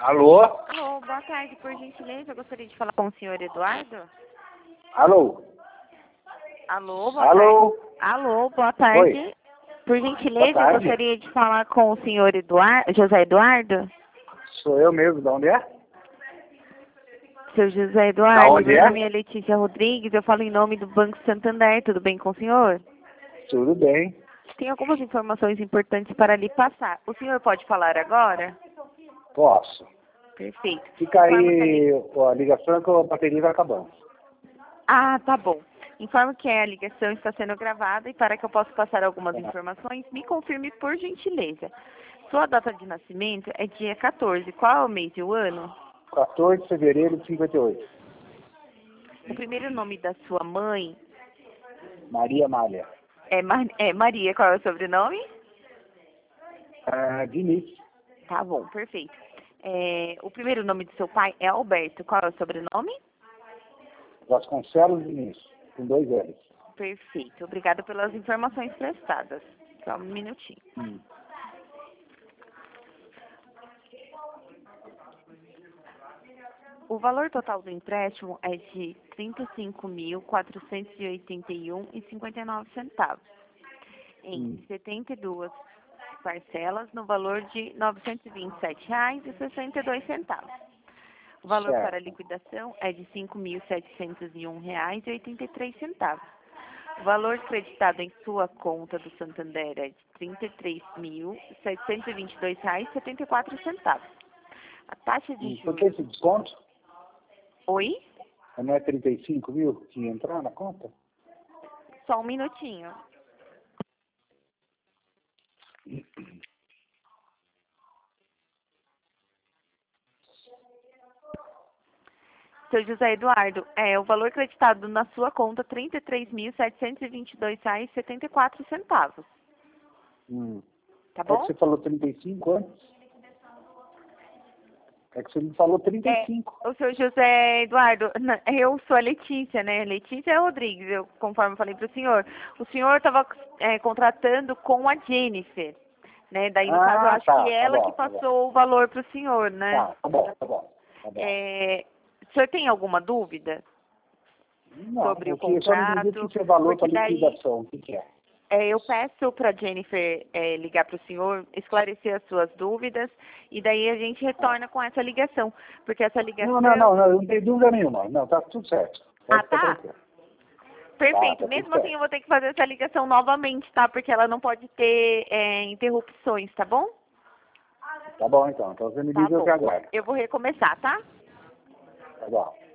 Alô? Alô, boa tarde, por gentileza, eu gostaria de falar com o senhor Eduardo. Alô? Alô, boa Alô? tarde. Alô, boa tarde. Oi. Por Boa gentileza, eu tarde. gostaria de falar com o senhor José Eduardo. Sou eu mesmo, de onde é? Seu José Da Eduardo, onde meu é? nome é Letícia Rodrigues, eu falo em nome do Banco Santander, tudo bem com o senhor? Tudo bem. Tem algumas informações importantes para lhe passar. O senhor pode falar agora? Posso. Perfeito. Fica Informo que aí a ligação que a bateria vai acabando. Ah, tá bom. Informo que a ligação está sendo gravada e para que eu possa passar algumas Tá. informações, me confirme por gentileza. Sua data de nascimento é dia 14. Qual é o mês e o ano? 14 de fevereiro de 58. O primeiro nome da sua mãe Maria Malha. é Maria. Qual é o sobrenome? Diniz. Tá bom, perfeito. O primeiro nome do seu pai é Alberto. Qual é o sobrenome? Vasconcelos Diniz. Com 2 L's. Perfeito. Obrigada pelas informações prestadas. Só um minutinho. O valor total do empréstimo é de R$ 35.481,59 em 72 parcelas no valor de R$ 927,62. O valor para Certo. liquidação é de R$ 5.701,83. O valor creditado em sua conta do Santander é de R$ 33.722,74. A taxa de Por que juros... esse desconto? Oi? Não é 35 mil que ia entrar na conta? Só um minutinho. Seu José Eduardo, o valor creditado na sua conta R$ 33.722,74. Tá É que bom? você falou 35 antes? É que você me falou 35. O seu José Eduardo, eu sou a Letícia, né? Letícia Rodrigues, conforme eu falei para o senhor. O senhor estava contratando com a Jennifer, né? Daí, no caso, eu acho Tá. que Tá ela que bom, tá bom. passou o valor para o senhor, né? Tá bom, tá bom. Tá bom. O senhor tem alguma dúvida Não, sobre o eu só não entendi o contrato? que é valor para Porque daí liquidação. O que é? eu peço para a Jennifer ligar para o senhor, esclarecer as suas dúvidas, e daí a gente retorna com essa ligação. Porque essa ligação... Não, eu não tenho dúvida nenhuma. Não, tá tudo certo. Pode ficar Tá? tranquilo. Perfeito. Tá tudo Mesmo assim, certo. eu vou ter que fazer essa ligação novamente, tá? Porque ela não pode ter interrupções, tá bom? Tá bom, então. Então você me Tá liga, eu te bom. aguardo. Eu vou recomeçar, tá? Tá bom.